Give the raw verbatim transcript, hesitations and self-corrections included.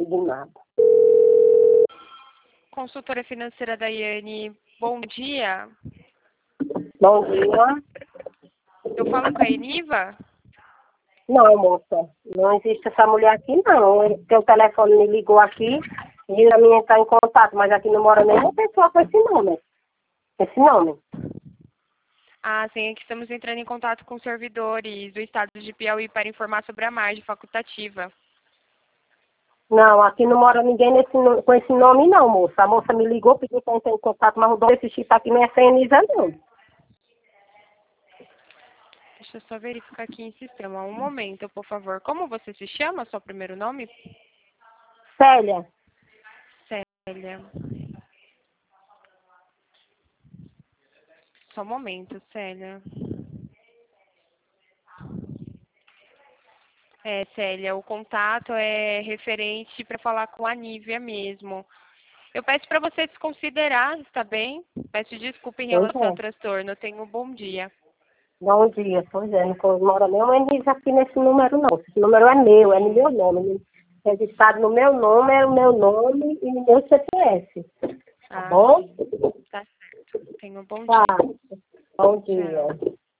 indignada. Consultora financeira Daiane, bom dia. Bom dia. Eu falo com a Eniva? Não, moça, não existe essa mulher aqui, não. Teu telefone me ligou aqui, e a minha está em contato, mas aqui não mora nenhuma pessoa com esse nome. Esse nome. Ah, sim, é que estamos entrando em contato com servidores do estado de Piauí para informar sobre a margem facultativa. Não, aqui não mora ninguém nesse, com esse nome, não, moça. A moça me ligou, pediu para entrar em contato, mas o dono desse chip aqui não é sem Anísia, não. Deixa eu só verificar aqui em sistema. Um momento, por favor. Como você se chama? Seu primeiro nome? Célia. Célia. Só um momento, Célia. É, Célia, o contato é referente para falar com a Nívia mesmo. Eu peço para você desconsiderar, está bem? Peço desculpa em Pois relação ao é. transtorno. Tenha um bom dia. Bom dia, pois é. Não mora nenhuma Anísia aqui nesse número, não. Esse número é meu, é no meu nome. Registrado no meu nome, é o meu nome e no meu C P F. Tá Ah, bom? tá certo. Tenha um bom Tá. dia. Bom Tchau. dia.